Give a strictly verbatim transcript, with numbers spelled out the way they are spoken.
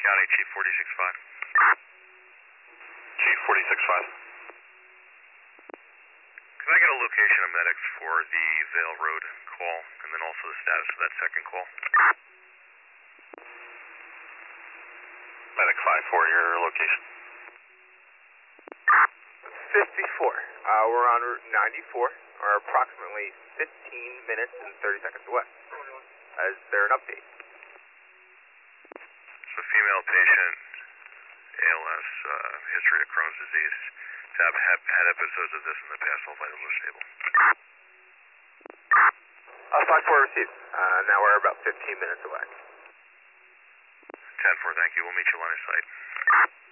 County, Chief forty-six five. Chief forty-six five. Can I get a location of medics for the Vale Road call, and then also the status of that second call? Medic five four, your location. fifty-four. Uh, we're on Route ninety-four, or approximately fifteen minutes and thirty seconds away. Is there an update? So female patient, A L S, uh, history of Crohn's disease. Have, have had episodes of this in the past, all vitals are stable. Uh, five four received. Uh, now we're about fifteen minutes away. ten four, thank you. We'll meet you line of sight.